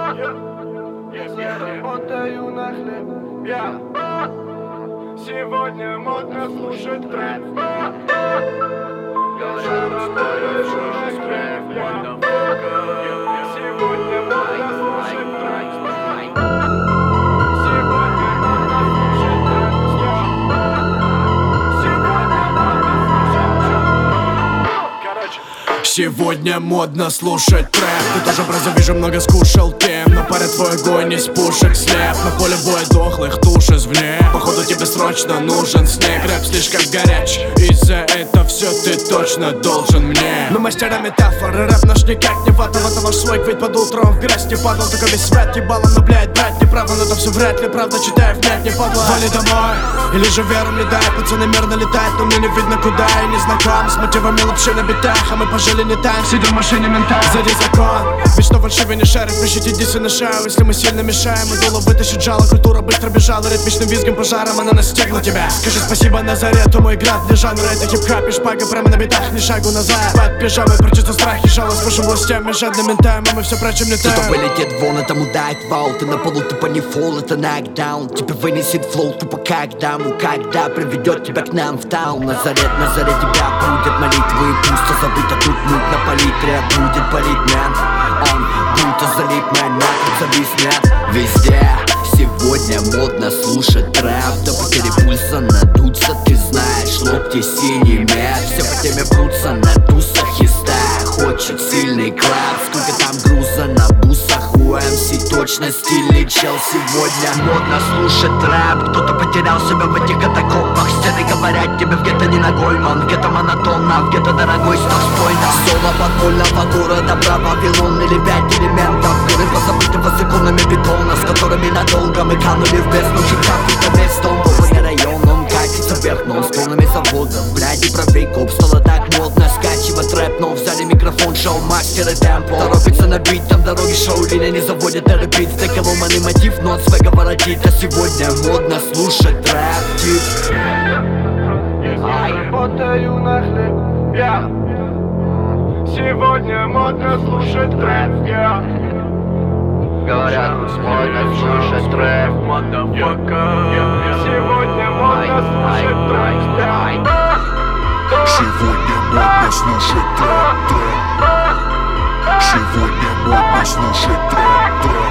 Я работаю на хлеб. Сегодня модно слушать трэп. Я работаю на хлеб. Сегодня модно слушать трэп. Сегодня модно слушать трэп. Ты тоже просто вижу много скушал тем. Но паря твой огонь из пушек слеп. На поле боя дохлых туш извне. Походу тебе срочно нужен снег. Рэп слишком горяч, и за это все ты точно должен мне. Но мастера метафоры, рэп наш никак не ватал. Это ваш свой ведь под утром в грязь не падал. Только весь свет ебало, но блядь, брать неправда. Но это все вряд ли правда, читаю внять не падла. Вали домой, или же веру не дай. Пацаны мирно летают, но мне не видно куда. И не знаком с мотивами лапши на битах. А мы пожили не так, сидим в машине мента. Сзади закон, ведь что фальшивый не шарит. Пишите дисы на шею, если мы сильно мешаем. И дуло вытащит жало, культура быстро бежала. Ритмичным визгом пожаром она настигла тебя. Скажи спасибо Назарету, мой град для жанра. Это хип-хап и шпага прямо на битах, ни шагу назад. Под пижамой прочится страх и жалость. Вашим властям и жадным ментам, а мы все прочим не так. Кто-то вылетит вон, этому дает вау. Ты на полу, тупо не фол, это нокдаун. Тебя вынесет флоу, тупо когда. Ну когда приведет тебя к нам в таун. Назарет, Назарет тебя будет молитвы. Пусто забыто тут муть на палитре. Будет палить мэн. Он будто залип мэн, нахуй зависнет везде. Сегодня модно слушать трэп. До потери пульса надуться, ты знаешь. Локти синий мед. Все по теме прутся на тусах. Езда хочет сильный клэп. Сколько там груза на бусах. У МС точно стильный чел. Сегодня модно слушать трэп. Кто-то потерял себя в этих катакомбах. Стены говорят тебе в гетто не ногой, ман. В гетто монотонно, в гетто дорогой сток спойно. Соло подпольного города, право Вавилон или 5 элементов. Горы позабытого законами бетона, с которыми надолго мы канули в бездну. Хип-хап это бестон, не район, он катится вверх, но он с полными заводом. Блядь, и правей коп, стало так модно скачивать рэп, но взяли микрофон, шоу-мастер и темпо. Торопится на бит, там дороги шоу, линия не заводит на репит. Стеки ломаный мотив, но от свега воротит. А сегодня модно слушать трэп, тип. Я работаю на хлеб. Сегодня модно слушать трэп. Говорят, модно слушать трэп. Сегодня модно слушать трэп. Сегодня модно слушать трэп. Сегодня модно слушать трэп.